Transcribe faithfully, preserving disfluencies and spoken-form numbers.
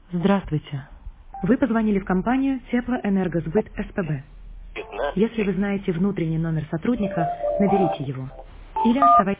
Здравствуйте. Вы позвонили в компанию Теплоэнергосбыт СПБ. пятнадцать. Если вы знаете внутренний номер сотрудника, наберите его. Или оставайтесь